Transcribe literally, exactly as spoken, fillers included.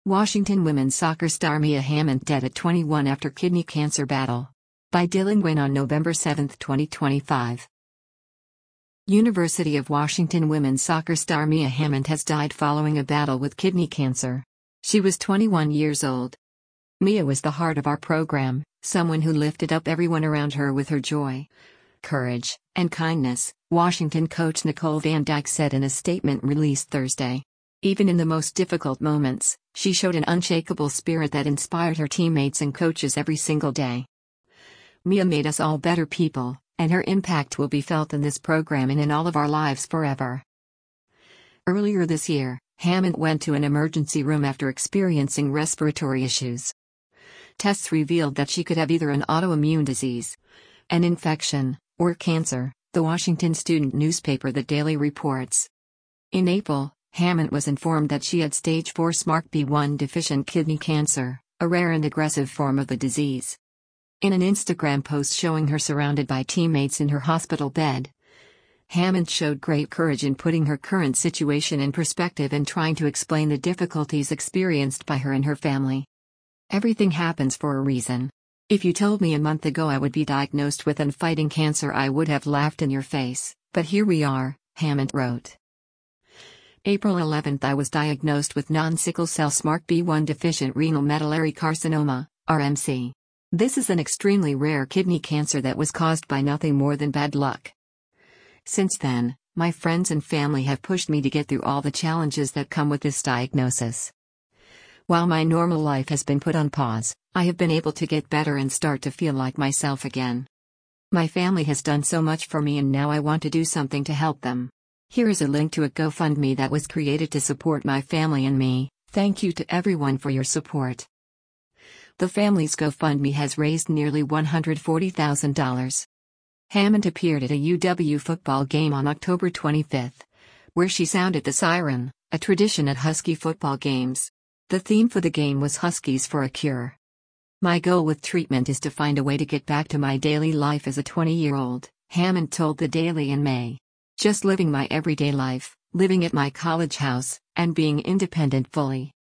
Washington women's soccer star Mia Hammond dead at twenty-one after kidney cancer battle. By Dylan Gwynn on November seventh, twenty twenty-five. University of Washington women's soccer star Mia Hammond has died following a battle with kidney cancer. She was twenty-one years old. Mia was the heart of our program, someone who lifted up everyone around her with her joy, courage, and kindness, Washington coach Nicole Van Dyke said in a statement released Thursday. Even in the most difficult moments, she showed an unshakable spirit that inspired her teammates and coaches every single day. Mia made us all better people, and her impact will be felt in this program and in all of our lives forever. Earlier this year, Hammond went to an emergency room after experiencing respiratory issues. Tests revealed that she could have either an autoimmune disease, an infection, or cancer, the Washington student newspaper The Daily reports. In April, Hammond was informed that she had stage four S M A R C B one deficient kidney cancer, a rare and aggressive form of the disease. In an Instagram post showing her surrounded by teammates in her hospital bed, Hammond showed great courage in putting her current situation in perspective and trying to explain the difficulties experienced by her and her family. Everything happens for a reason. If you told me a month ago I would be diagnosed with and fighting cancer, I would have laughed in your face, but here we are, Hammond wrote. April eleventh, I was diagnosed with non-sickle cell S M A R C B one deficient renal medullary carcinoma, R M C. This is an extremely rare kidney cancer that was caused by nothing more than bad luck. Since then, my friends and family have pushed me to get through all the challenges that come with this diagnosis. While my normal life has been put on pause, I have been able to get better and start to feel like myself again. My family has done so much for me and now I want to do something to help them. Here is a link to a GoFundMe that was created to support my family and me. Thank you to everyone for your support. The family's GoFundMe has raised nearly one hundred forty thousand dollars. Hammond appeared at a U W football game on October twenty-fifth, where she sounded the siren, a tradition at Husky football games. The theme for the game was Huskies for a Cure. My goal with treatment is to find a way to get back to my daily life as a twenty-year-old, Hammond told The Daily in May. Just living my everyday life, living at my college house, and being independent fully.